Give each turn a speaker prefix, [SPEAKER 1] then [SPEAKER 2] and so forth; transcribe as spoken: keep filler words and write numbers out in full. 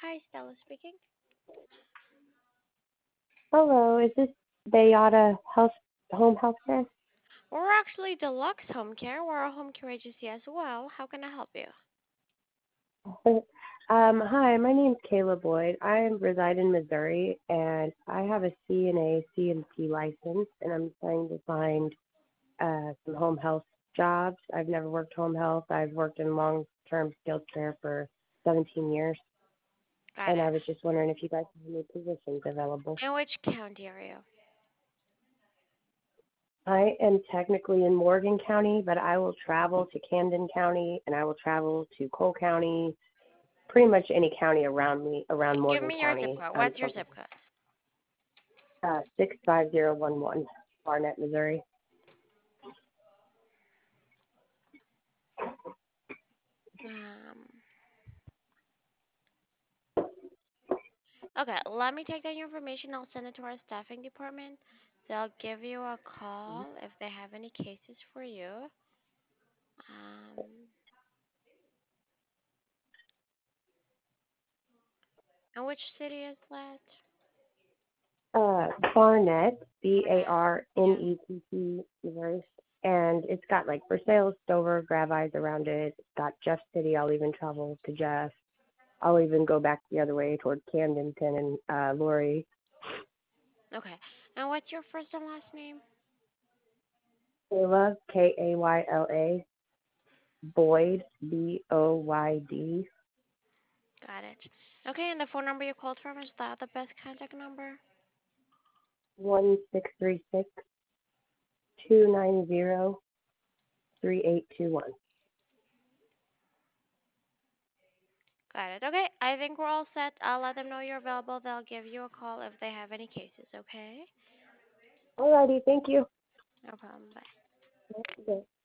[SPEAKER 1] Hi, Stella speaking.
[SPEAKER 2] Hello, is this Bayada Health Home Health Care?
[SPEAKER 1] We're actually Deluxe Home Care. We're a home care agency as well. How can I help you?
[SPEAKER 2] um, hi, my name's Kayla Boyd. I reside in Missouri, and I have a C N A C M P license, and I'm trying to find uh, some home health jobs. I've never worked home health. I've worked in long-term skilled care for seventeen years,
[SPEAKER 1] Got
[SPEAKER 2] and I
[SPEAKER 1] it.
[SPEAKER 2] was just wondering if you guys have any positions available.
[SPEAKER 1] In which county are you?
[SPEAKER 2] I am technically in Morgan County, but I will travel to Camden County, and I will travel to Cole County, pretty much any county around me, around
[SPEAKER 1] Give
[SPEAKER 2] Morgan
[SPEAKER 1] me your zip
[SPEAKER 2] County.
[SPEAKER 1] code.
[SPEAKER 2] I'm
[SPEAKER 1] What's your
[SPEAKER 2] from
[SPEAKER 1] zip code?
[SPEAKER 2] uh, six five zero one one, Barnett, Missouri.
[SPEAKER 1] Um, okay, let me take that information. I'll send it to our staffing department. They'll give you a call if they have any cases for you. Um, and which city is that?
[SPEAKER 2] Uh, Barnett, B A
[SPEAKER 1] Barnett.
[SPEAKER 2] R N
[SPEAKER 1] Yeah.
[SPEAKER 2] E T T, Missouri. And it's got like for sale, Stover, Grab Eyes around it. It's got Jeff City. I'll even travel to Jeff. I'll even go back the other way toward Camdenton and uh, Lori.
[SPEAKER 1] Okay. And what's your first and last name?
[SPEAKER 2] Kayla, K A Y L A, Boyd, B O Y D,
[SPEAKER 1] Got it. Okay, and the phone number you called from, is that the best contact number?
[SPEAKER 2] one six three six two nine zero three eight two one.
[SPEAKER 1] Got it. Okay, I think we're all set. I'll let them know you're available. They'll give you a call if they have any cases, okay?
[SPEAKER 2] Alrighty, thank you.
[SPEAKER 1] No problem. Bye.
[SPEAKER 2] Okay.